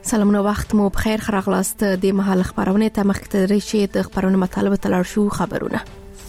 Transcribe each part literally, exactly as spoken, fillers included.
سلامونه وخت مو بخیر خراغلاست د محل خبرونه ته مخکې ترې چې د خبرونه مطالبه تلل شو خبرونه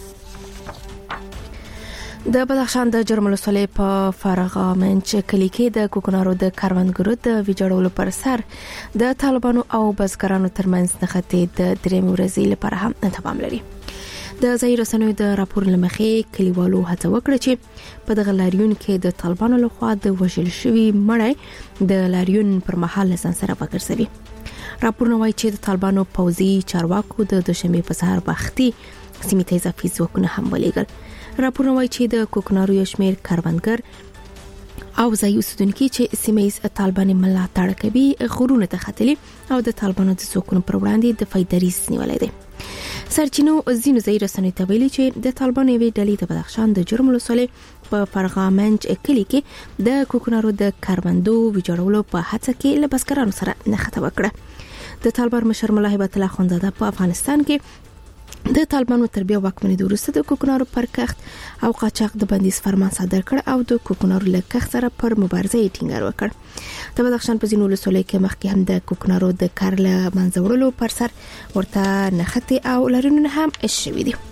د بدخشان د جرم ولسوالۍ په فرغامنچ کلی کې د کوکنارو د کاروانګرو د ویجاړولو پر سر د طالبانو او بزګرانو ترمنځ نښتې د درېم ورځې لپاره هم تمام لري. د ځای رسنیو د راپور لمخې کلیوالو هڅه وکړه چې په دغه لاریون کې د طالبانو لخوا د وژل شوی مړی د لاریون پر مهال ځان سره وګرځوي. راپور نوای چې د طالبانو پوځي چارواکو د دوشنبه په سهار وختي سیمې ته اضافي ځواکونه هم ولېږل. راپور نوای چې د کوکنارو یو شمېر کاروانګر او ځای اوسیدونکو چې سیمې طالبان ملاتړ کوي غرونه ته ختلي او د طالبانو د ځواکونو پر وړاندې د فایدریز نیولې دي. سرچینو زینو ځای رسنیو ته ویلي چې د طالبانو وی ډلې د بدخشان د جرم ولسوالۍ په فرغامنچ کلی کې د کوکنارو د کاروندو ویجاړولو په هڅه کې له بزګرانو سره نښته وکړه. د طالبان مشر ملا هیبت الله خانزاده په افغانستان کې د طالبانو تربیه واکمنۍ د وروسته د کوکنارو پر کښت او قاچاق د بندیز فرمان صادر کړ او د کوکنارو له کښت سره پر مبارزه یې ټینګار وکړ. د بدخشان په ځینو ولسوالۍ کې مخکې هم د کوکنارو د کار له منځه وړلو پر سر ورته نښتې او لارښوونې هم شوي دي.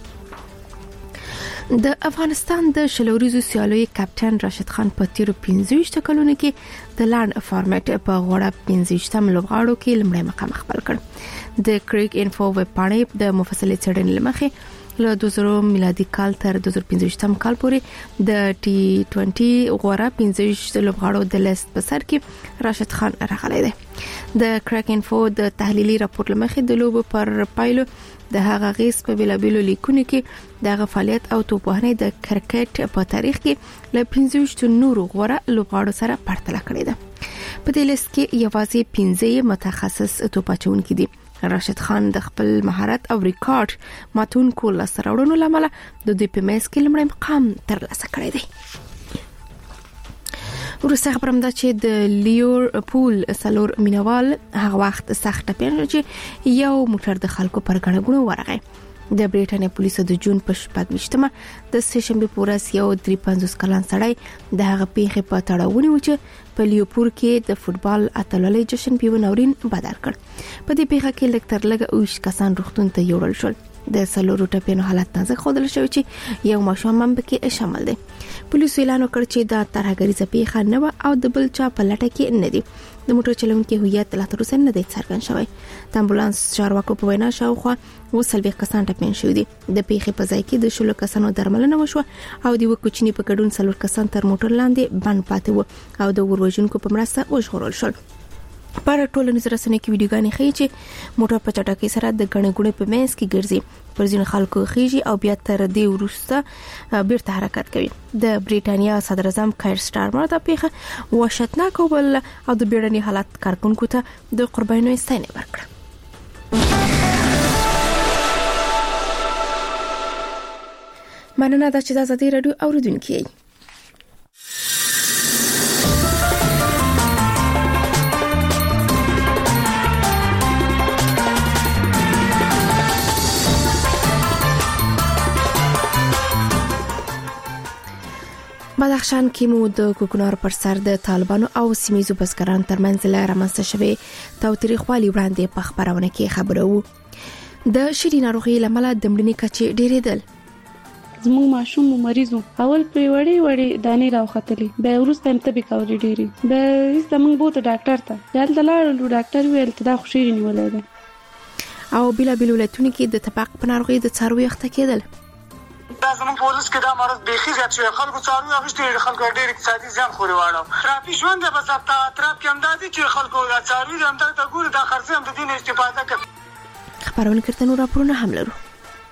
د افغانستان د شلوریزو سیالیو کپټن راشد خان په تیرو پنځه ویشت کلونو کې د لاند فارمټ په غوړه پنځه ویشتم لوبغاړو کې لومړی مقام خپل کړ. د کریک انفو ویب پاڼې د مفصلې څېړنې لمخې له دوه زره میلادي کال تر دوه زره پنځه ویشتم کال پورې د ټي عشرين غوړه پنځه ویشت لوبغاړو د لیست په سر کې راشد خان راغلی دی. د کریک انفو د تحلیلي راپور لمخې د لوبو پر پایلو د هغه غیس په ویلابلو لیکونو کې د فعالیت او توپوهنې د کرکټ په تاریخ کې له پنځه ویشت نورو غوړه لوبغاړو سره پرتله کړې ده. په دې لیست کې یوازې پنځه متخصص توپاچونکي دي. راشد خان د خپل مهارت او ریکارډ ماتونکو لاسته راوړنو لامل د دې په میس کې لومړی مقام ترلاسه کړی دی. ورسته خبرم ده چې د لیورپول سلور مینوال هغه وخت سخت ټپیان چې یو موټر د خلکو پر غړغړو ورغی. د بریټانیا پولیسو د جون په شپږ ویشتمه د سه شنبه پورس یو درې پنځوس کلن سړی د هغه پیښې په تړاو ونیو چې په لیورپول کې د فوتبال اتلولۍ جشن په ناورین بدل کړ. په دې پیښه کې لکتر لګ اوش کسان روغتون ته یوړل شول. د سلورو ټپیانو حالت نازک ښودل شوی چې یو ماشوم هم پکې شامل دی. پولیسو اعلان وکړ چې دا ترهګریزه پیښه نه و او د بل چا په لټه کې نه دی. د موټر چلونکي هویت لا تر اوسه نه دی څرګند شوی. د امبولانس چارواکو په وینا شاوخوا وسلوي کسان ټپیان شوي دي. د پیښې په ځای کې د شلو کسانو درملنه وشوه او د وکوچنی په ګډون څلور کسان تر موټر لاندې بند پاتې وو او د وروژونکو په مرسته وژغورل شول. پر ټولنیز رسنیو کې ویډیوګانې ښیي چې موټر په چټکۍ سره د غڼې غونې په منځ کې ګرځي، پر ځینو خلکو خيږي او بیا تر دې وروسته بیرته حرکت کوي. د بریټانیا صدر اعظم کایر سټارمر د پیښه وحشتناک وبلله او د بیړني حالت کارکونکو ته د قربانیو ستاینه وکړه. مننه چې د ازادي رادیو اوریدونکو یې. بدخشان کې مو د کوکنارو پر سر د طالبانو او سیمېزو بزګرانو ترمنځ لاره رامنځته شوې تاوتریخوالي وړاندې په خبرونه کې خبرو وو. د شری ناروغي لامل د مړینې کچې ډېرېدل. زموږ ماشوم مریضو اول په وړي وړي دانې راوختلې به ورسته هم تبي کاوري ډېری به زموږ بوته ډاکټر ته دلته لاړو ډاکټر ویل ته دا خوشيري نیولې ده او بلا بلا ولایتونو کې د تباق په ناروغي د څاروي وخت کېدل. دا زموږ پولیس کې دا مرض بيخي زیات شوی. خلکو څاروي اخیستي خلکو ډېر اقتصادي ځان خوري واړو. تراپی ژوند به ضبط اطراف کې امدادي چې خلکو دا څاروي هم ته ګوري دا خرڅ هم د دین استفاده کوي. خبرونه کړه نو راپورونه هم لرو.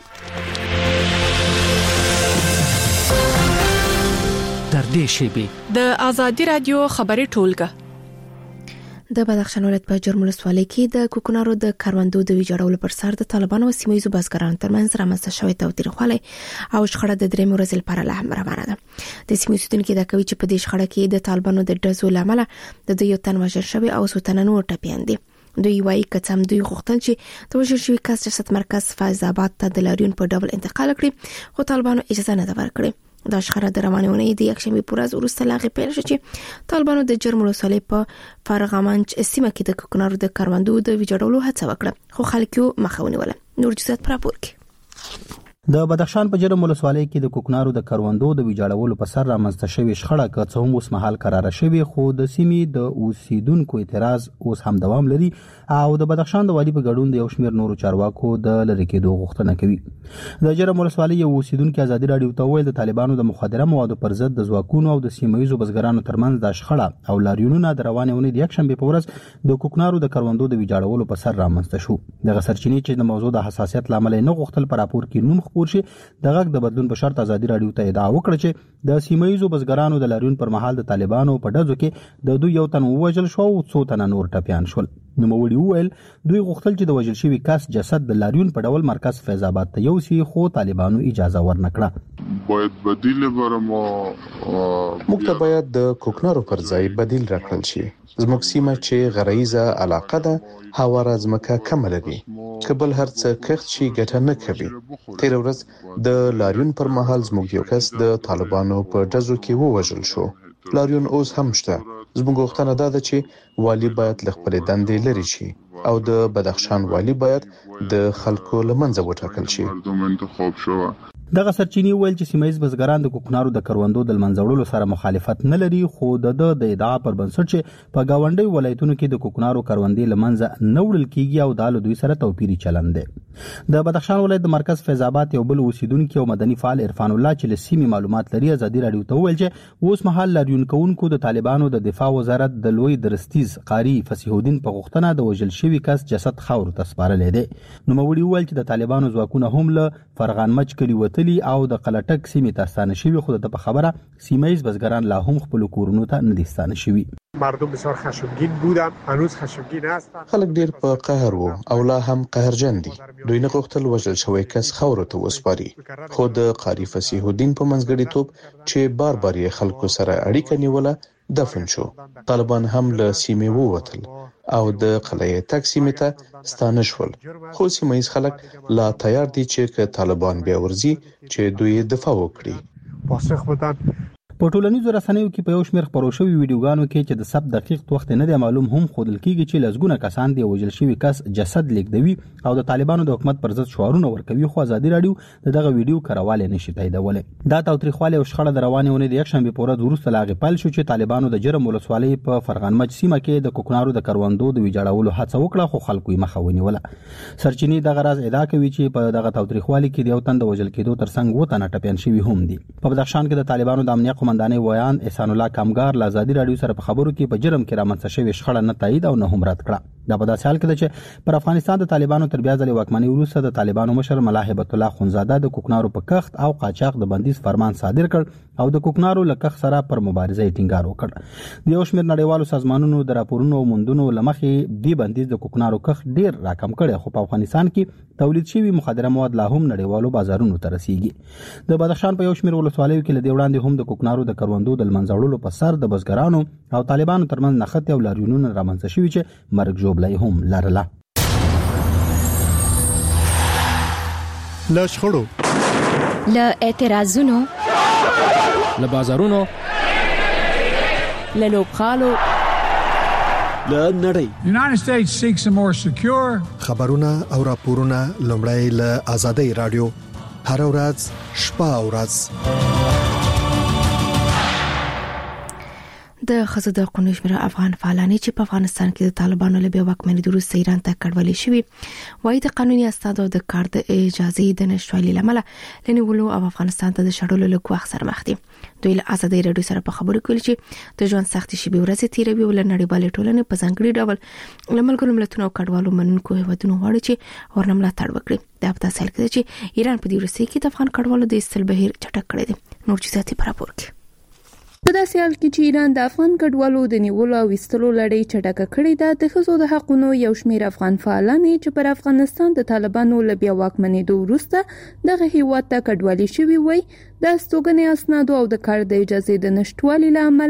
در دې شیبه د ازادي رادیو خبري ټولګه د بدخشان ولایت په جرم ولسوالۍ کې د کوکنارو د کاروندو د ویجاړولو پر سر د طالبانو او سیمېزو بزګرانو ترمنځ رامنځته شوې تاوتریخوالی او شخړه د درېم ورځې لپاره لا هم روانه ده. د سیمې اوسیدونکي دا کوي چې په دې شخړه کې د طالبانو د ډزو له امله د دوی یو تن وژل شوی او څو تنه نور ټپیان دي. دوی وايي کڅم دوی غوښتل چې د وژل شوي کس جسد مرکز فیض آباد ته د لاریون په ډول انتقال کړي خو طالبانو اجازه نه ورکړي. د شخړه د روانونې د یکشنبه پر ورځ وروسته لاغې پیل شو چې طالبانو د جرم ولسوالۍ په فارغامنچ سیمه کې د کوکنارو د کروندو د ویجاړولو هڅه وکړه خو خلک یې مخه ونیوله. نور جزئیات پر راپور کې. د بدخشان په جرم ولسوالۍ کې د کوکنارو د کروندو د ویجاړولو په سر رامنځته شوې شخړه که څه هم اوس مهال قراره شوې خو د سیمې د اوسیدونکو اعتراض اوس هم دوام لري او د بدخشان د والی په ګډون د یو شمېر نورو چارواکو د لری کېدو غوښتنه کوي. د جرم ولسوالۍ یو اوسیدونکو ازادي رادیو ته ویل د طالبانو د مخدره موادو پر ضد د ځواکونو او د سیمایي بزګرانو ترمنځ د شخړه او لاریونونه د روانې ونې د یکشنبه په ورځ د کوکنارو د کروندو د ویجاړولو په سر رامنځته شو. دغه سرچینې چې د موضوع د حساسیت لامل نه غوښتل پر راپور کې نوم خپور شي د غږ د بدلون په شرط ازادي رادیو ته ادعا وکړه چې د سیمایي بزګرانو د لاریون پر مهال د طالبانو په ډزو کې د دوی یو تن ووژل شو او څو تن نور ټپيان شول. نوموړي وویل دوی غوښتل چې د وژل شوی کس جسد د لاریون په ډول مرکز فیض آباد ته یوسي خو طالبانو اجازه ورنکړه. باید بدیل برمو موږ ته باید د کوکنارو پر ځای بدیل راکړل شي. زموږ سیمه چې غرایزه علاقه ده هواره ځمکه کم لري کبل هر څه کښت شي ګټه نه کوي. تیر ورځ د لاریون پر مهال زموږ یو کس د طالبانو په ډزو کې ووژل شو. لاریون اوس هم شته. زموږ غوښتنه ده چې والی باید له خپل دندې لري شي او د بدخشان والی باید د خلکو لمنځه وټاکل شي. دغه سرچینی ویل چې سیمایي بزګران د کوکنارو د کروندو د منځوړلو سره مخالفت نه لري خو د د ادعا پر بنسټ چې په گاونډي ولایتونو کې د کوکنارو کروندې لمنځه نه وړل کیږي او د دوی سره توپیری چلند دی. د بدخشان ولایت د مرکز فیض آباد یو بل اوسیدونکو او مدني فعال عرفان الله چې له سیمې معلومات لري ازادي رادیو ته ویل چې اوس مهال لاریون کوونکو د طالبانو د دفاع وزارت د لوی درستیز قاری فصیح الدین په غوښتنه د وژل شوی کس جسد خاور ته سپارل دي. نو موړي ویل چې د طالبانو ځواکونه هم له فرغانمچ کلی وتلی او د قلټک سیمې ته ستانه شوی خو د خبره سیمایي بزګران لا هم خپل کورونو ته نه دي ستانه شوی. مردم بسیار خشمگین بودن هنوز خشمگین هستن. خلک ډیر په قهر وو او لا هم قهرجن دي. دوی نه غوښتل وژل شوی کس خاور ته وسپاري خو د قاری فصیح الدین په منځګړیتوب چې بار بار یې خلکو سره اړیکه نیوله دفن شو. طالبان هم له سیمې ووتل او د قلعه تک سیمې ته ستانه شول خو سیمایي خلک لا تیار دي چې طالبان بیا ورزي چې دوی دفاع وکړي. پاسخ بدن په ټولنیزو رسنیو کې په یو شمېر خبرو شوی ویډیوګانو کې چې د سب دقیق وخت نه دی معلوم هم خودل کیږي چې لزګونه کسان دی وژل شوی کس جسد لیکدوي او د طالبانو د حکومت پر ضد شعارونه ورکوي خو ازادي رادیو دغه ویډیو کارواله نشي تاییدولای. دا تاوتریخواله او شخړه د روانې ونې د یکشنبه په ورځ وروسته لاغې پل شو چې طالبانو د جرم ولسوالۍ په فرغانمچ سیمه کې د کوکنارو د کروندو د ویجاړولو هڅه وکړه خو خلکو یې مخه ونیوله. سرچینې دغه راز ادعا کوي چې په دغه تاوتریخواله کې د یو تن د وژل کېدو ترڅنګ و تنه ټپيان شوی هم دي. په بدخشان کې د طالبانو د امنیت قومندانۍ ویان احسان الله کامګار له ازادي رادیو سره په خبرو کې په جرم کې رامنځته شوی شخړه نه تایید او نه هم رد کړه. دا په داسې حال کې چې پر افغانستان د طالبانو تر بیا ځلې واکمنۍ وروسته د طالبانو مشر ملا هیبت الله خونزاده د کوکنارو په کښت او قاچاق د بندیز فرمان صادر کړ او د کوکنارو له کښت سره پر مبارزه ټینګار وکړ. د یو شمېر نړیوالو سازمانونو د راپورونو او موندنو لمخې دی بندیز د کوکنارو کښت ډیر راکم کړي خو په افغانستان کې تولید شوی مخدره مواد لا هم نړیوالو بازارونو ته رسیږي. د بدخشان په یو شمېر ولسوالیو کې لدی وړاندې هم د کوکنارو د کروندو د منځوړلو په سر د بزګرانو او طالبانو ترمنځ نښتې او لاریونونه رامنځته شوي چې مرګ ژوبلی هم لرله. له شخړو له اعتراضونو له بازارونو له لوبغالو له نړۍ United States seeks a more secure خبرونه او راپورونه لومړی له آزادۍ رادیو هر ورځ شپه او ورځ د خزو د قانون شمیره افغان فعالانی چې په افغانستان کې د طالبانو له بیا واکمنۍ وروسته ایران ته کډوالي شوی وایي د قانوني اسنادو د کار د اجازه د نشټوالي لامل لنیولو او افغانستان ته د شړلو له کوخ سره مخ دي. دوی له ازادي رادیو سره په خبرو کې چې د ژوند سختي شي به ورځ تیروي ول نړیوال ټولنې په ځانګړي ډول لملګرو ملتونو او کډوالو منونکو هیوادونو غواړي چې ورنملا تړ وکړي. دا په تاسو کې چې ایران په دې ورسې کې د افغان کډوالو د استل بهیر چټک کړی دی. نور جزئیات په راپور کې په داسې حال کې چې ایران د افغان کډوالو د نیولو او وستلو لړۍ چټکه کړې ده د ښځو د حقونو یو شمېر افغان فعالان چې پر افغانستان د طالبانو له بیا واکمنېدو وروسته دغه هیواد ته کډوالي شوي وي د استوګنې اسنادو او د کار د اجازې د نشټوالي له امله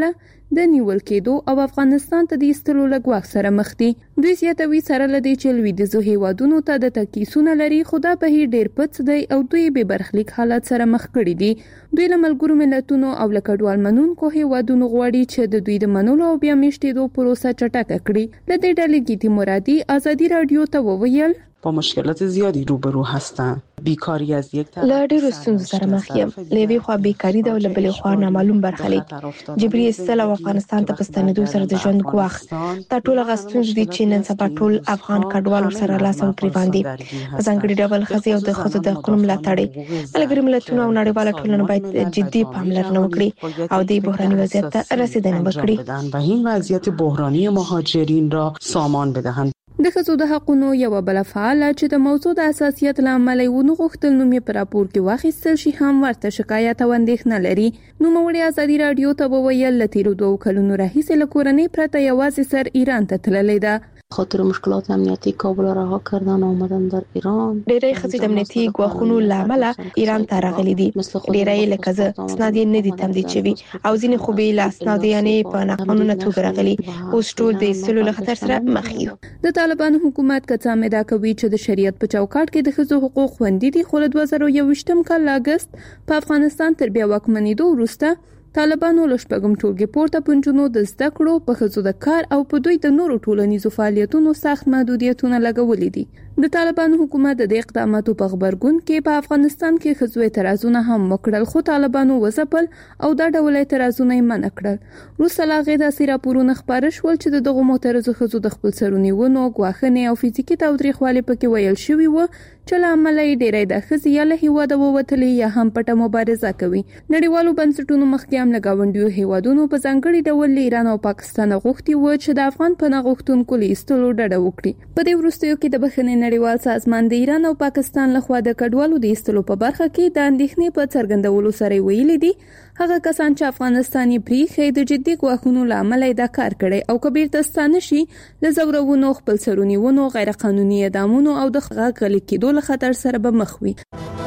د نیول کېدو او افغانستان ته د ایستلو لګواک سره مخ دي. دوی زیاتوي سره لدی چې لویدیځو هیوادونو ته د تکیسونه لري، خو دا بهیر ډیر پڅ دی او دوی به برخلیک حالت سره مخ کړي دي. دوی له ملګرو ملتونو او له کډوال منونکو هیوادونو غواړي چې د دوی د منلو او بیا میشتېدو پروسه چټکه کړي. له دې ډلې ګیتی مرادي ازادي رادیو ته وویل با مشکلات زیادی روبرو هستند. بیکاری از یک طرف لا ډیرو ستونزو سره مخ یم. لوی خو بیکاری د ولبلې خو نامعلوم برخلیک جبري استل او افغانستان ته پستانېدو سره د ژوند ګواخ تا ټول غستون دي چې نن سبا ټول افغان کډوال سره لاس او گریوان دي. ځانګړي ډول خزي او د خزو د قانون ملاتړ ملګری ملتونو او نړیواله ټولنه باید جدي پاملرنه وکړي او د بحراني وضعیت ته رسیدنه وکړي و این وضعیت بحرانی مهاجرین را سامان بدهند. د ښځو د حقونو یو بل فعال چې د موضوع د اساسیت لامل ونه غوښتل نو می پر راپور کې واخیستل شي هم ورته شکایت او اندېښنه لري. نو موړي ازادي رادیو ته وویل لتیرو دوه کلونو راهیسې له کورنۍ پرته یوازې سر ایران ته تللې ده. خاطر مشکلات امنیتی کابل را رها کردن آمدن در ایران. ډېری ښځې د امنیتي ګواښونو لامل ایران ته راغلي دي. ډېری لکه زه اسناد نه دي تمدید شوي او ځینې خو به له اسناد یې په ناقانونه توګه راغلي. اوس ټول د ایستلو له خطر سره مخ یو. د طالبانو حکومت کڅا مدا کوي چې د شریعت په چوکاټ کې د ښځو حقوق خوندي دي، خو له دوه زره یوویشتم کال اگست په افغانستان تر بیا واکمنېدو وروسته طالبانو له شپږم ټولګي پورته پنځونو د زده کړو په ښځو د کار او په دوی د نورو ټولنیزو فعالیتونو سخت محدودیتونه لګولې دي. د طالبانو حکومت د اقداماتو په خبرګون کې په افغانستان کې ښځو اعتراضونه هم وکړل، خو طالبانو وځپل او دا ډول اعتراضونه یې منع کړل. وروسته له هغې داسې راپورونه خپاره شول چې د دغو معترضو ښځو د خپل سرونیونو، ګواښنې او فزیکي تاوتریخوالي پکې ویل شوي وو چې له امله یې ډېری د ښځې یا له هیواده ووتلې یا هم پټه مبارزه کوي. نړیوالو بنسټونو مخکې هم له ګاونډیو هیوادونو په ځانګړي ډول له ایران او پاکستان غوښتي وو چې د افغان پناه غوښتونکو له ایستلو ډډه وکړي. په دې وروستیو کې د بخښنې نړیوال سازمان د ایران او پاکستان لخوا د کډوالو د ایستلو په برخه کې د اندېښنې په څرګندولو سره ویلي دي هغه کسان چې افغانستان یې پریښی د جدي ګواښونو له امله دا کار کړی او که بیرته ستانه شي له ځورونو، خپل سرونیونو، غیر قانوني اعدامونو او د غږ غلي کېدو له خطر سره به مخ وي.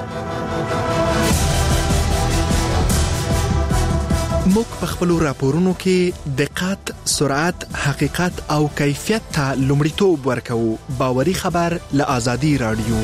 موږ په خپلو راپورونو کې دقت، سرعت، حقیقت او کیفیت ته لومړیتوب ورکوو. باوري خبر له آزادي رادیو.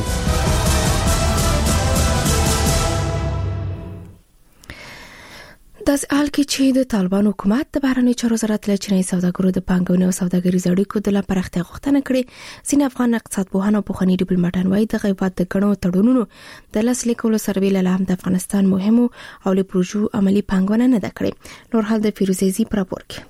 داس حال کې چې د طالبان حکومت د بهرنی چارو وزارت له چینایي سوداګرو د پانګونې او سوداګریزو اړیکو د لپاره پراختیا غوښتنه کړې. ځینې افغان اقتصاد پوهان او پخواني ډیپلوماټان وايي د غیبت د ګڼو تړونونو د لاسلیک کولو سروې له هم د افغانستان مهمو او له پروژو عملی پانګونه نه ده کړې. نور حال د فیروزیزي پر راپور کې.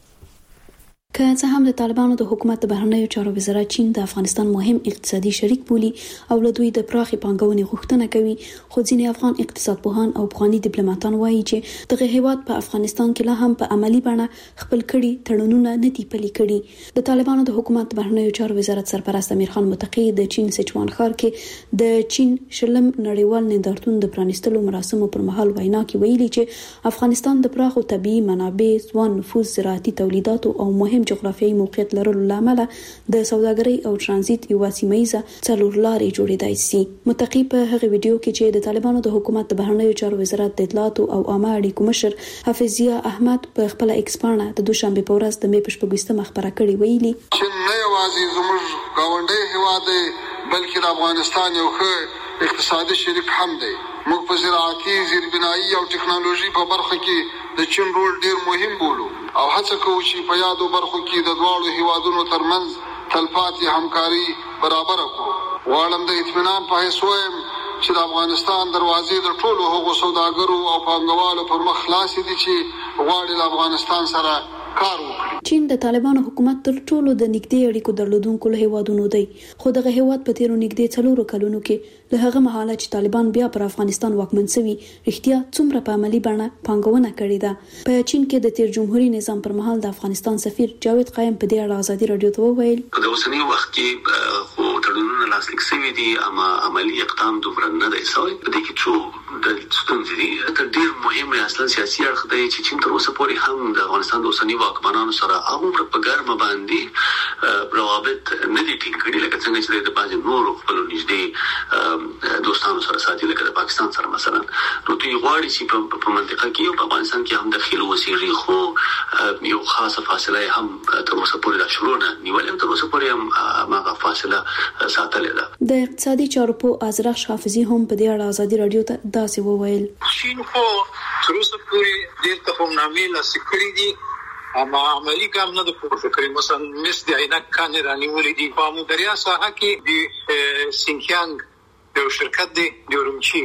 که څه هم د طالبانو د حکومت د بهرنیو چارو وزارت چین د افغانستان مهم اقتصادي شریک بولي او له دوی د پراخې پانګونې غوښتنه کوي، خو ځینې افغان اقتصاد پوهان او پخواني ډیپلوماټان وایي چې دغه هیواد په افغانستان کې لا هم په عملی بڼه خپل کړي تړونونه نه دي پلي کړي. د طالبانو د حکومت د بهرنیو چارو وزارت سرپرست امیر خان متقی د چین سچوان ښار کې د چین شلم نړیوال نندارتون د پرانیستلو مراسمو پر مهال وینا کې ویلي چې افغانستان د پراخو طبيعي منابع، ځوان نفوذ، زراعتي تولیداتو او مهم جغرافیایي موقعیت لرلو لامل د سوداګرۍ او ترانزیت یو سیمایزه څلور لارې جوړېدای شي. متقی په هغه ویډیو کې چې د طالبانو د حکومت د بهرنیو چارو وزارت د اطلاعات او عامه اړیکو مشر حافظ ضیا احمد په خپل ایکس پاڼه د دوشنبه په ورځ د می په شپږمه خبره کړې ویلي چې نه یوازې زموږ گاونډي هیواد بلکې د افغانستان یو ښه اقتصادي شریک هم دی. موږ په زراعتي، زیربنایي او ټکنالوژي په برخه کې د چین رول ډیر مهم بولو او هڅه کوو چې په یادو برخو کې د دواړو هیوادونو ترمنځ تلپاتې همکاري برابر کړو. غواړم د اطمینان په حیث وایم چې د افغانستان دروازې د ټولو هغو سوداګرو او پانګوالو پر مخ خلاصې دي چې غواړي له افغانستان سره کار وکړي. چین د طالبانو حکومت تر ټولو د نږدې اړیکو درلودونکو له هیوادونو دی، خو دغه هیواد په تیرو نږدې څلورو کلونو کې له هغه مهاله چې طالبان بیا پر افغانستان واکمن شوي رښتیا څومره په عملی بڼه پانګونه کړې ده. په چین کې د تیر جمهوریت نظام پر مهال د افغانستان سفیر جاوید قایم په دې اړه آزادي رادیو ته وویل په اوسنی وخت کې خو تړونونه لاسلیک شوي دي اما عملی اقدام دومره نه دی شوی. په دې کې څو د ستونزې دي. تر ډیر مهمه اصلا سیاسي اړخ دی چې چین تر اوسه پورې هم د افغانستان د اوسنی واکمنانو سره هغه په ګرمه باندې روابط نه دي ټینګ کړي لکه څنګه چې د بعض نورو خپل نږدې دوستانو سره ساتي لکه د پاکستان سره مثلا. نو دوی غواړي چې په منطقه کې او په افغانستان کې هم داخل وسیږي، خو یو خاصه فاصله هم تر اوسه پورې د شروع نه نیولې، تر اوسه پورې هم هغه فاصله ساتلې ده. د اقتصادي چارو په ازرخ حافظي هم په دې اړه ازادي رادیو ته داسې وویل: چین خو تر اوسه پورې ډېر تفاهمنامې لاسلیک کړي دي، اما عملی کار نه د پورته کړی. مثلا مس د عینک کان رانیولې دي په مدریا ساحه کې د سینکیانګ یو شرکت دی د اورمچی،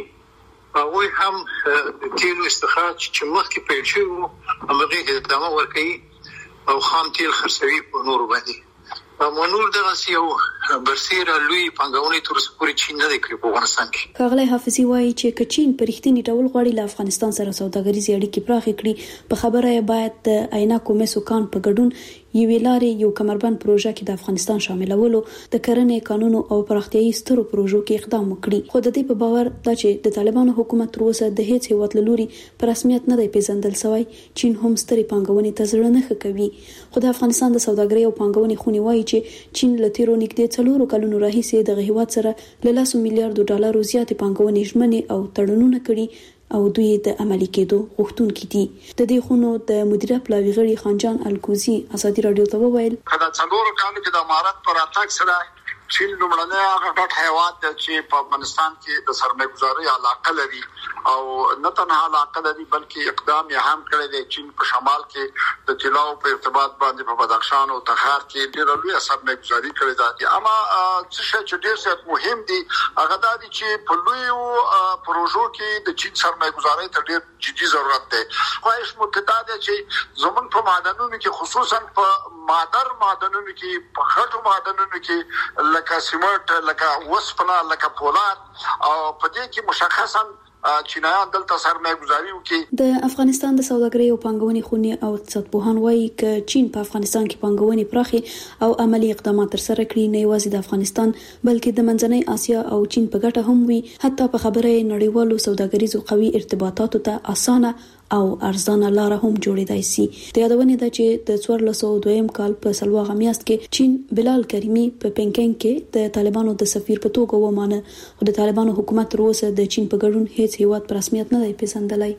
هغه هم د تیلو استخراج چې مخکې پیل شوی وو هغه ادامه ورکړي او خام تیل خرڅوي په نور باندې. مونور دغه یو برسیره لوی پنګونې تر اوسه پورې چین نه دی کړی په افغانستان کې. ښاغلی حافظي وایي چې که چین په رښتیني ډول غواړي له افغانستان سره سوداګریزې اړیکې پراخې کړي، په خبره یې باید د عینکو مسو کان په ګډون یوې لارې یو کمربند پروژه کې د افغانستان شاملولو، د کرنې قانونو او پراختیايي سترو پروژو کې اقدام وکړي. خو د دې په باور دا چې د طالبانو حکومت تر اوسه د هیڅ هیواد له لوري په رسمیت نه دی پیژندل شوی، چین هم سترې پانګونې ته زړه نه ښه کوي. خو د افغانستان د سوداګرۍ او پانګونې خونې وایي چې چین له تیرو نږدې څلورو کلونو راهیسې دغه هیواد سره له لسو میلیارډو ډالرو زیاتې پانګونې ژمنې او تړونونه کړي او دوی د عملي کېدو غوښتونکي دي. د دې خونو د مدیره پلاوي غړي خانجان الکوزي ازادي رادیو ته وویل: دا څلورو کالو کې د امارات پر اتاک سره چین لومړنی هغه ډټ هیواد دی چې په افغانستان کې د سرمایه‌ګذارۍ علاقه لري او نه تنها علاقه لري بلکې اقدام یې هم کړی دی. چین په شمال کې د طلاو په ارتباط باندې په بدخشان او تخار کې ډېر لوی سرمایه‌ګذاري کړې ده. اما څه شی چې ډېر زیات مهم دي هغه دا دي چې په لویو پروژو کې د چین سرمایه‌ګذارۍ ته ډېر جدي ضرورت دی. خواهش متدا ده چې زموږ په معدنونو کې خصوصا په مادر معدنونو کې په خټو معدنونو کې لکه سیمنټ، لکه وسپنه، لکه پولاد او په دې کې مشخصا چینایان دلته سرمایه‌ګذاري وکړي. د افغانستان د سوداګرۍ او پانګونې خونې او اقتصاد پوهان وایي چې چین په افغانستان کې پانګونې پراخي او عملی اقدامات ترسره کړي، نه یوازې د افغانستان بلکې د منځنۍ اسیا او چین په ګټه هم وي. حتی په خبره نړیوالو سوداګریزو قوي ارتباطاتو ته اسانه او ارزانه لار هم جوړېدای شي. د یادونې ده چې د څوارلس سوه دویم کال په سلواغه میاشت کې چین بلال کریمي په پینګینګ کې د طالبانو د سفیر په توګه ومانه، خو د طالبانو حکومت تر اوسه د چین په ګډون هیڅ هیواد په رسمیت نه دی پیژندلی.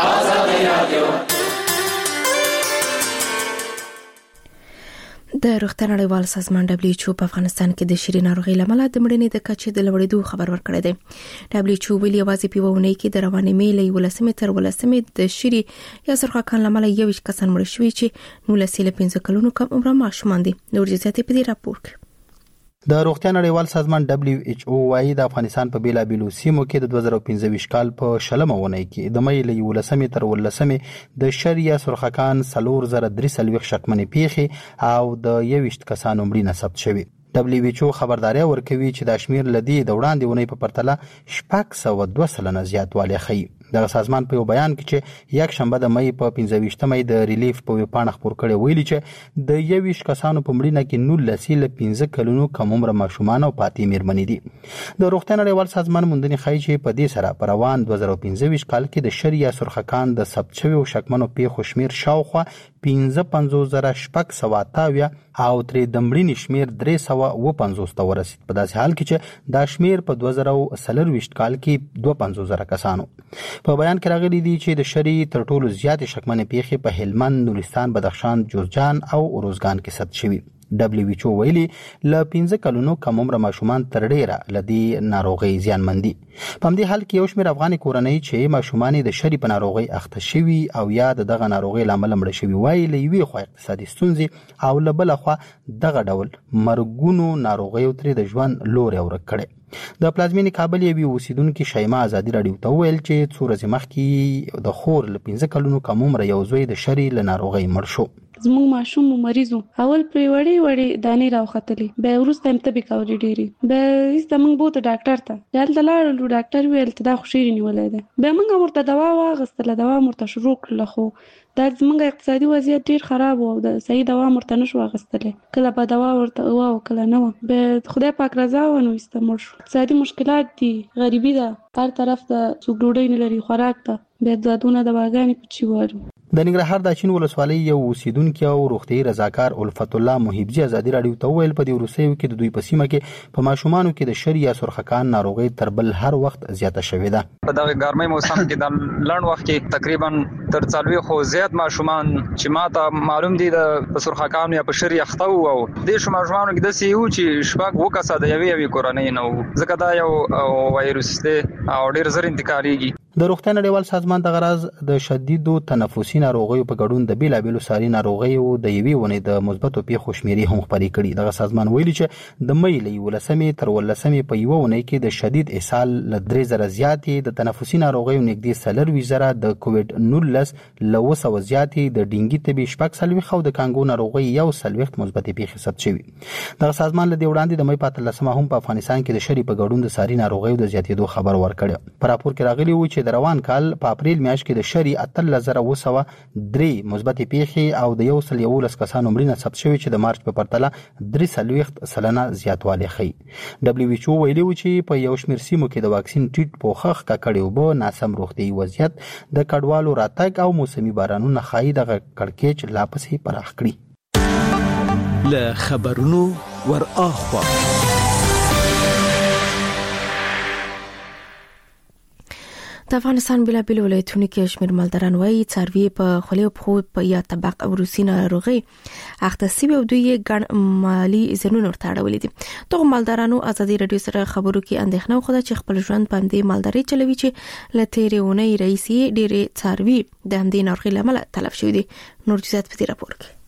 د روغتیا نړیوال سازمان دبليو ایچ او په افغانستان کې د شری ناروغي لامل د مړینې د کچې د لوړېدو خبر ورکړی دی. دبليو ایچ او ویلي یوازې په ونې کې د رواني میلې ولسمې تر ولسمې د شری یا سرخکان لامل یو کسان مړ شوي چې نولسې له پنځه کلونو کم عمره ماشومان دي. نور جزئیات په دې راپور کې. د روغتیا نړیوال سازمان دبليو ایچ او وايي د افغانستان په بیلابیلو سیمو کې د دوه زره پنځه کال په شلمه ونې کې د مې له ولسمې تر ولسمې د شریعه سرخکان سلور زره درې سلويخ شکمنې پیخي او د یوشت کسانو مړینه ثبت شوی. دبليو ایچ او خبرداري ورکوي چې د شمیر لدی د وړاندې ونې په پرتله شپږ سوه دوه سلنه زیاتوالی ښيي. د سازمان په بیان کې چې یک شنبه د مې په پنځه مې د ریلیف په ویبپاڼه خبر کړي ویلي چې د یوش کسانو په مړینه کې نولس له پنځه کلونو کم عمر ماشومان او پاتې میرمنې دي. د روغتیا نړیوال سازمان موندنې ښيي چې په دې سره په روان دوه زره پنځه کال کې د شریعه سرخکان د ثبت شویو شکمنو پیښو شمیر شاوخوا پنځه پنځوس زره شپږ سوه اتاویا او ترې د مړینې شمیر درې سوه اوه پنځوس ته ورسید. په داسې حال کې چې دا شمیر په دوه زره څلرویشت کال کې دوه پنځوس زره کسانو. په بیان کې راغلي دي چې د شری تر ټولو زیاتې شکمنې پیښې په هلمند، نورستان، بدخشان، جوزجان او اروزګان کې ثبت شوي. دبليو ایچ او ویلي له پنځه کلونو کم عمر ماشومان تر ډیره لدی ناروغي زیانمندي. په همدې حال کې یو شمېر افغاني کورنۍ چې ماشومان د شری په ناروغي اخته شوي او یا دغه ناروغي لامل مړ شوي وایي له یوې خوا اقتصادي ستونزې او له بل خوا دغه ډول مرګونو ناروغي ترې د ژوند لوري ورک کړي. د پلازمینې کابل یوې اوسیدونکو شیما ازادي رادیو ته ویل چې څو ورځې مخکې د خور له پنځه کلونو کم عمر یو زوی د شری له ناروغي مړ شو. زموږ ماشوم مریضو اول پرې وړې وړې دانې راوختلې، بیا وروسته هم تبې کولې ډېرې، بیا ایسته موږ بوته ډاکټر ته هلته لاړلو. ډاکټر ویل ته دا خو شری نیولی دی. بیا موږ هم ورته دوا واخیستله، دوا هم ورته شروع کړله، خو دا زموږ اقتصادي وضعیت ډیر خراب و او د صحیح دوا مرته نشو اخیستلی، کله به دوا ورته وا او کله نه و. به خدای پاک رضا و نو استمر شو. اقتصادي مشکلات دي، غریبي ده، هر طرف ته څوک ډوډۍ نه لري، خوراک ته به دادونه دواګانې پچی وارو. د ننګرهار د اچین ولسوالۍ یو اوسیدونکي او روغتیايي رضاکار الفت الله محبجي ازادي رادیو ته ویل په دې وروستیو کې د دوی په سیمه کې په ماشومانو کې د شری یا سرخکان ناروغي تر بل هر وخت زیاته شوې ده. په دغه ګرمۍ موسم کې د لړن وخت کې تقریبا تر څلوي خو زیات ماشومان چې ماته معلوم دي د سرخکان یا په شری اخته وو او د ماشومانو کې د سیو چې شپږ وکاسه د یوې یوې کورنۍ نه وو، ځکه دا یو وایروس دی او ډیر زر انتقالېږي. د روغتیا نړیوال سازمان د غرض د شدیدو تنفسي ناروغیو په ګډون د بیلابېلو ساري ناروغیو د یوې ونې د مثبتو پیښو شمیرې هم خپرې کړي. دغه سازمان ویلي چې د مې له یولسمې تر ولسمې په یوه ونې کې د شدید اسهال له درې زره زیاتې، د تنفسي ناروغیو نږدې څلرویشت زره، د کووډ نولس له اوه سوه زیاتې، د ډینګي تبې شپږ څلوېښت او د کانګو ناروغۍ یو څلوېښت مثبتې پیښې ثبت شوي. دغه سازمان له دې وړاندې د مې په اتلسمه هم په افغانستان کې د شری په ګډون د ساري ناروغیو د زیاتېدو خبر ورکړ. په راپور کې راغلي و چې د روان کال په اپریل میاشت کې د شری اتلس زره اوه سوه درې مثبتې پیښې او د یو سل یولس کسانو مړینه ثبت شوې چې د مارچ په پرتله درې څلوېښت سلنه زیاتوالی ښیي. دبلیو ایچ او ویلي و چې په یو شمېر سیمو کې د واکسین ټیټ پوښښ، ککړې اوبه، ناسم روغتیایي وضعیت، د کډوالو راتګ او موسمي بارانونه ښایي دغه کړکېچ لا پسې پراخ کړي. له خبرونو ور اخوا د افغانستان بلابل ولایتونو کې شمیر مالداران وایي څاروي په خولي او پخو یا طبق او روسي ناروغي اخته سوي او دوی ګڼ مالی زنونه ورته اړولې دي. دغه مالدارانو ازادي رادیو سره خبرو کې اندېښنه وکړه چې خپل ژوند په همدې مالداري چلوي چې له تیرې اونۍ رئیسي ډېرې څاروي د همدې ناروغي له امله تلف شوي دي. نور جزئیات په دې راپور کې.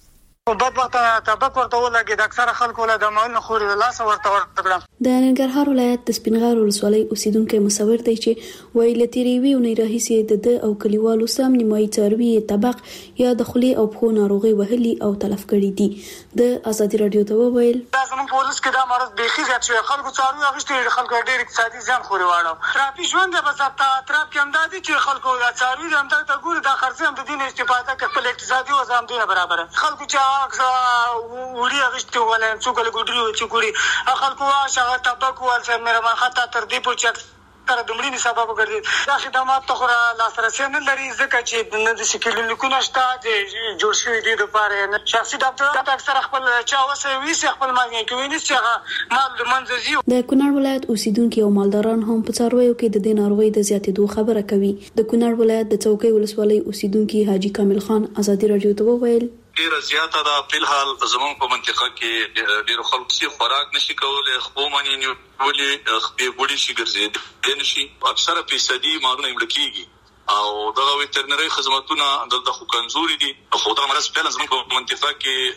بد وخت طبق ورته ولګي، د اکثره خلکو له د مالونو خوري لاس ورته ورکړم. د ننګرهار ولایت د سپینغار ولسوالۍ اوسیدونکو مصور دی چې وایي له تیرې وی ونې راهیسې د او کلیوالو سم نیمایي څاروي طبق یا د خولي او پخو ناروغي وهلي او تلف کړي دي. د ازادي رادیو ته وویل دا زموږ پولیس کې دا مرض بيخي زیات شوی، خلکو څاروي اغشتي، خلکو ډېر اقتصادي ځان خوري واړو. تراپی ژوند به ضبط تراپ کې امدادي چې خلکو دا څاروي د امداد ته ګوري، دا خرڅ هم د دین استفاده کوي، خپل اقتصادي وضع دینه برابر. خلکو چې وړي اغشتي ولې څوک له ګډري او چکوري خلکو شغه طبق ول سره مې خطا تر دې پوچت تر دمړي سبب ګرځي. دا خدمات ته خورا لاسرسي نه لري ځکه چې نه د کلینیکونو شته د جوړ شوی دي د لپاره شخصي ډاکټر اکثر خپل چا وسه وی سي خپل مال نه کوي، نه چې مال د منځزي. د کونړ ولایت اوسیدونکو او مالداران هم په څارویو کې د دې ناروغي د زیاتېدو خبره کوي. د کونړ ولایت د چوکۍ ولسوالۍ اوسیدونکو حاجی کامل خان ازادي رادیو ته وویل ډیره زیاته ده. په الحال زموږ په منطقه کې ډیرو خلکو چې خوراک نشي کولای، خو مانی نیولې خپې بوډي شي ګرځي نشي، اکثره فیصدي مالونه یې مړکیږي او دغه ویټرنري خدماتونه دلته خو کمزوري دي. خو دا مرز په لازم په منطقه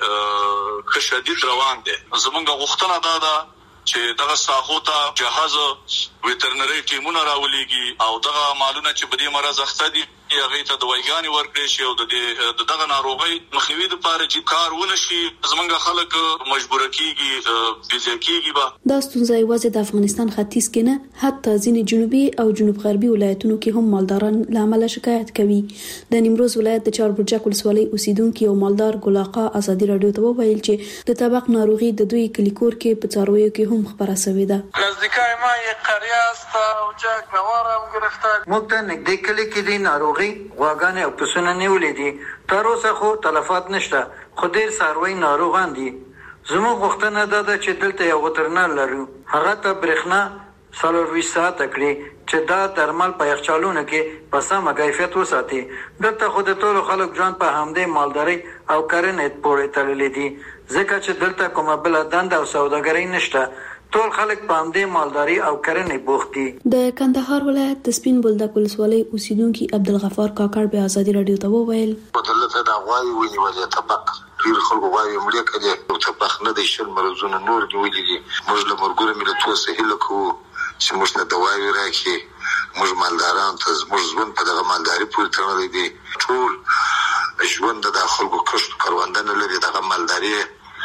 کې ښه شدید روان دي. زموږ غوښتنه دا ده چې دغه ساحو ته جهاز ویټرنري ټیمونه راولېږي او دغه مالونه چې په دې مرز اخته دي هغه ته دوايګانې ورکړي شي او د دغه ناروغي مخنیوي لپاره چې کار ونشي زمونږ خلک مجبور کیږي بيځه کیږي. با دا ستونزه یوازې د افغانستان ختیځ کې نه، حتی ځینې جنوبي او جنوب غربي ولایتونو کې هم مالداران له امله شکایت کوي. د نیمروز ولایت د چاربرجک ولسوالۍ اوسیدونکو او مالدار ګلاقا ازادي رادیو ته وویل چې د طبق ناروغي د دوی کلیکور کې په څارویو کې هم خبره شوې ده. نزدیکای ما یې قریه است او جک نوارم گرفتار موږ ته نږدې کلی کې دي ناروغي غواګانې او پسونه نیولې دي. تر اوسه خو تلفات نشته، خو ډېر څاروي ناروغان دي. زموږ غوښتنه دا ده چې دلته یو وترنر لرو، هغه ته برېښنا څلورویشت ساعته کړي چې دا درمل په یخچالونو کې په سمه کیفیت وساتي. دلته خو د ټولو خلک ژوند په همدې مالدارۍ او کرنې پورې تړلې دي، ځکه چې دلته کومه بله دنده او سوداګري نشته. ټول خلک په همدې مالداري او کرنې بوخت دي. د کندهار ولایت د سپین بولدک ولسوالۍ اوسیدونکي عبدالغفار کاکړ به ازادي رادیو ته وویل دلته دا غوايي ونیولې طبق ډیر خلکو غوايي مړه کړي او طبق نه د شل مرزونه نور نیولې دي. موږ له مرګور ملتونو سهیل کو چې موږ ته دوايي راکړي، موږ مالداران ته موږ ژوند په دغه مالداري پورې تړلې دي. ټول ژوند د خلکو کښت کاروندنه لري، دغه مالداري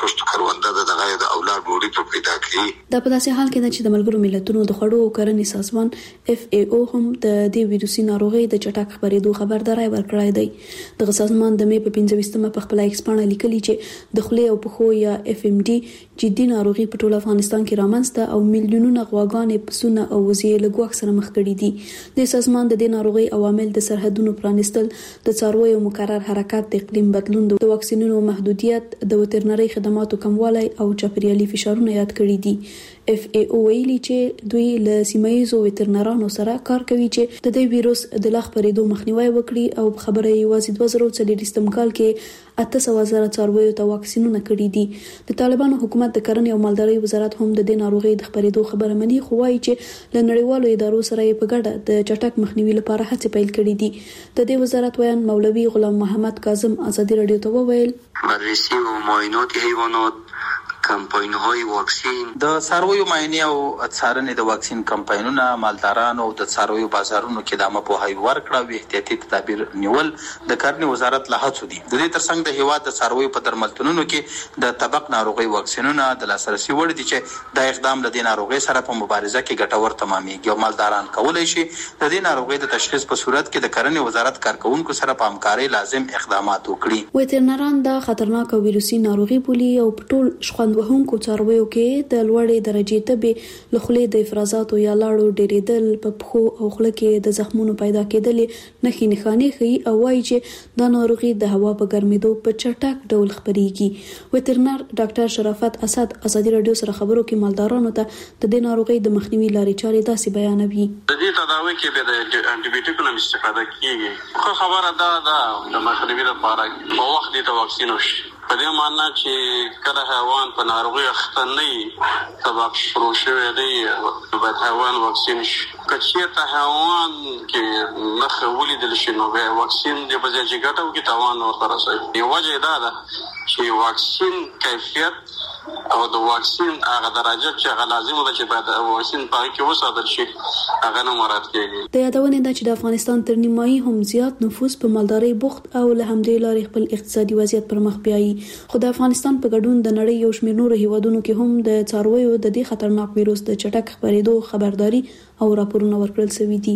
کښت کرونده د دغه د اولاد ډوډۍ په پیدا کوي. دا په داسې حال کې ده چې د ملګرو ملتونو د خوړو او کرنې سازمان اف ای او هم د دې ویروسي ناروغي د چټک خپرېدو خبرداري ورکړې ده. دغه سازمان د مې په پنځه ویشتمه په خپل ایکس پاڼه لیکلي چې د خولې او پښو یا اف ام ډي جدي ناروغي په ټول افغانستان کې رامنځته او میلیونونه غواګانې پسونه او وزې له ګواښ سره مخ کړي دي. د سازمان د دې ناروغي عوامل د سرحدونو پرانستل، د څارویو مکرر حرکت، د اقلیم بدلون، د واکسینونو محدودیت، د وترنري خدماتو کموالی او چاپیریالي فشارونه یاد کړي دي. اف ای او ویلي چې دوی له سیمایي وترنرانو سره کار کوي چې د دې ویروس د لا خپرېدو مخنیوي وکړي او خبره یوازې دوه زره څلوېښتم کال کې اته سوه زره څارویو ته واکسینونه کړي دي. د طالبانو حکومت د کرنې او مالدارۍ وزارت هم د دې ناروغي د خپرېدو خبره مني، خو وايي چې له نړیوالو ادارو سره په ګډه د چټک مخنیوي لپاره هڅې پیل کړي دي. د دې وزارت ویان مولوي غلام محمد کاظم ازادي رادیو ته وویل بررسی و معاینات حیوانات، کمپاین های واکسین، د څارویو معاینې او څارنې د واکسین کمپاینونه مالدارانو او د څارویو بازارونو کې د مپوهاوي ورکړه او احتیاطي تدابیر نیول د کرنې وزارت له هڅو دي. د دې ترڅنګ د هیواد د څارویو په درملتونونو کې د طبق ناروغي واکسینونه د لاسرسي وړ دي چې د اقدام له دې ناروغي سره په مبارزه کې ګټور تمامېږي او مالداران کولی شي د دې ناروغي د تشخیص په صورت کې د کرنې وزارت کارکونکو سره په همکارۍ لازم اقدامات وکړي. وترنران د خطرناک ویروسي ناروغي بولي او په ټول شخوند وهونکو څارویو کې د لوړې درجې تبې له خولې د افرازاتو یا لاړو ډېرېدل، په پښو او خوله کې د زخمونو پیدا کېدل نښې نښانې ښيي او وایي چې دا ناروغي د هوا په ګرمېدو په چټک ډول خپرېږي. وترنر ډاکټر شرافت اسد ازادي رادیو سره خبرو کې مالدارانو ته د دې ناروغي د مخنیوي لارې چارې داسې بیانوي. د دې تداوی کې به د انټي بیوټیکونو استفاده کیږي. خو خبره دا ده د مخنیوي لپاره په وخت د واکسین وشي، په دې معنی چې کله حیوان په ناروغي اخته نه وي سبب شروع شوی دی باید حیوان واکسین شي. که چېرته حیوان کې نښې ولیدل شي نو بیا واکسین د به ځای چې ګټه وکړي تاوان ورته رسوي. یو وجه یې دا ده چې واکسین کیفیت او د واکسین هغه درجه چې هغه لازمه ده چې باید واکسین په هغې کې وساتل شي هغه نه مراعات کېږي. د یادونې ده چې د افغانستان تر نیمایي هم زیات نفوس په مالدارۍ بوخت او له همدې لارې خپل اقتصادي وضعیت پر مخ بیایي. خو د افغانستان په ګډون د نړۍ یو شمېر نورو هیوادونو کې هم د څارویو د دې خطرناک ویروس د چټک خپرېدو خبرداري او راپورونه ورکړل شوي دي.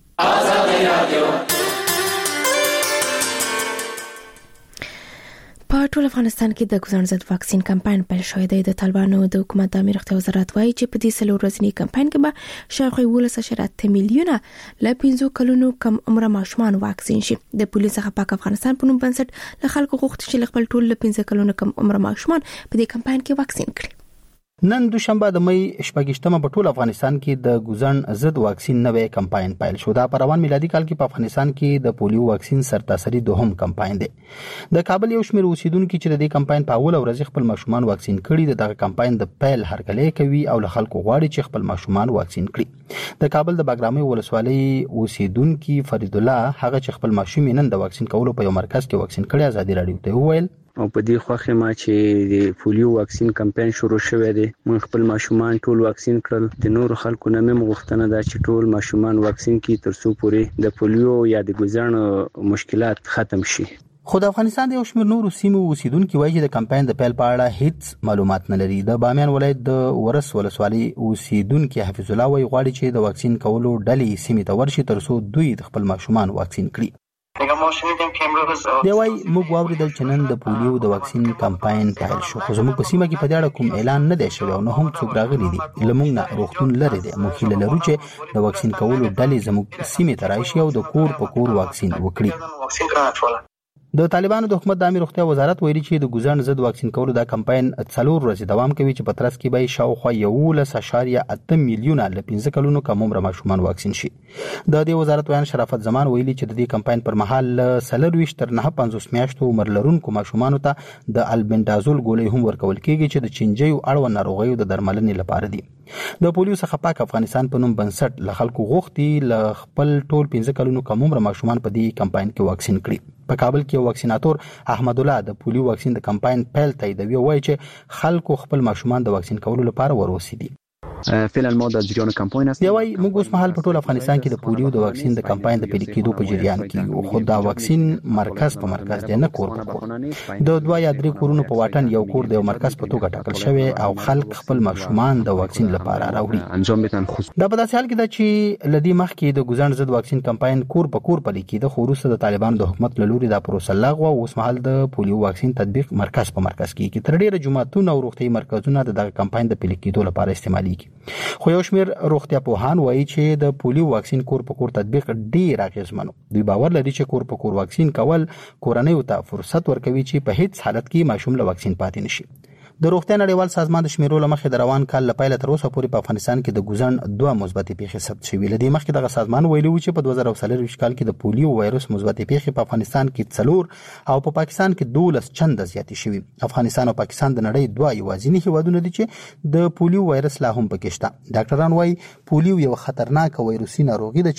آزادي رادیو په ټول افغانستان کې د ګوزن ضد واکسین کمپاین پیل شوی دی. د طالبانو د حکومت د امیر روغتیا وزارت وایي چې په دې څلور ورځني کمپاین کې به شاوخوا ولس اته میلیونه له پنځو کلونو کم عمره ماشومان واکسین شي. د پولیس څخه پاک افغانستان په نوم بنسټ له خلکو غوښتي چې خپل ټول له پنځه کلونو کم عمره ماشومان په دې کمپاین کې واکسین کړي. نن دوشنبه د مې شپږشتمه په ټول افغانستان کې د ګوزن ضد واکسین نوې کمپاین پیل شو. دا په روان میلادي کال کې په افغانستان کې د پولیو واکسین سرتاسري دوهم کمپاین دی. د کابل یو شمېر اوسیدونکو چې د دې کمپاین په اول ورځ خپل ماشومان واکسین کړي دغه کمپاین د پیل هرکلی کوي او له خلکو غواړي چې خپل ماشومان واکسین کړي. د کابل د باګرامي ولسوالۍ اوسیدونکو فرید الله هغه چې خپل ماشوم نن د واکسین کولو په یو مرکز کې واکسین کړي ازادي رادیو ته وویل او په دې خوخه ما چې د پولیو واکسین کمپاین شروع شوه دی من خپل ماشومان ټول واکسین کړل. د نور خلکو نه مې غوښتنه ده چې ټول ماشومان واکسین کړي ترڅو پورې د پولیو یا د ګوزن مشکلات ختم شي. خو د افغانستان د یو شمېر نورو سیمو اوسیدونکو وایي چې د کمپاین د پیل په اړه هیڅ معلومات نه لري. د بامیان ولایت د ورس ولسوالۍ اوسیدونکو حفیظ الله وایي غواړي چې د واکسین کولو ډلې سیمې ته ورشي ترڅو دوی د خپل ماشومان واکسین کړي. دی وایي موږ واورېدل چې نن د پولیو د واکسین کمپاین پیل شو خو زموږ په سیمه کې په دې اړه کوم اعلان نه دی شوی او نه هم څوک راغلي دي. له موږ نه روغتون لرې دی. موږ هیله لرو چې د واکسین کولو ډلې زموږ سیمې ته راشي او د کور په کور واکسین وکړي. د طالبانو د حکومت د امیر روغتیا وزارت ویلي چې د ګوزن ضد واکسین کولو دا کمپاین څلور ورځې دوام کوي چې په ترڅ کې به شاوخوا یولس اعشاریه اته میلیونه له پنځه کلونو کم عمره ماشومان واکسین شي. د دې وزارت ویان شرافت زمان ویلي چې د دې کمپاین پر مهال څلور ویشت تر نهه پنځوس میاشتو عمر لرونکو ماشومانو ته د البندازول ګولۍ هم ورکول کیږي چې د چینجیو اړوند ناروغیو د درملنې لپاره دي. د پولیو څخه پاک افغانستان په نوم بنسټ له خلکو غوښتي له خپل ټول پنځه کلونو کم عمره ماشومان په دې کمپاین کې واکسین کړي. په کابل کې واکسیناتور احمد الله د پولیو واکسین د کمپاین پیل تاییدوي او وایي چې خلکو خپل ماشومان د واکسین کولو لپاره وروسي دي. فعلا ما د جریان کمپاین است. یوای موږ اوس مهال په ټول افغانستان کې د پولیو د واکسین د کمپاین د پیل کېدو په جریان کې یو، خو دا واکسین مرکز په مرکز دی نه کور په کور. د دوه یا درې کورونو په واټن یو کور د یو مرکز په توګه ټاکل شوی او خلک خپل ماشومان د واکسین لپاره راوړي. انجام بدن خو دا په داسې حال کې ده چې لدی مخکې د ګزند ضد واکسین کمپاین کور په کور پلي کېده، خو وروسته د طالبانو د حکومت له لوري دا پروسه لغوه او اوس مهال د پولیو واکسین تطبیق مرکز په مرکز کېږي. تر ډیره جمعتون او روغتي مرکزونه د دغه کمپاین د پیل کېدو لپاره استعمالېږي، خو یو شمېر روغتیا پوهان وایي چې د پولیو واکسین کور په کور تطبیق ډیر اغیزمن. دوی باور لري چې کور په کور واکسین کول کورنۍ ته فرصت ورکوي چې په هیڅ حالت کې ماشوم له واکسین پاتې نشي. د روغتیا نړیوال سازمان د شمیرو لمخې د روان کال لپاره تر اوسه پورې په افغانستان کې د ګزند دوه مثبتې پیښې ثبت شوې. لدی مخکې دغه سازمان ویلي و چې په دوه زره څلور کال کې د پولیو وایرس مثبتې پیښې په افغانستان کې څلور او په پاکستان کې دولس چنده زیاتې شوې. افغانستان او پاکستان د نړۍ دوه یوازینی هیوادونه دي چې د پولیو وایرس لا هم پکې شته. ډاکټران وایي پولیو یو خطرناک وایروسي ناروغي ده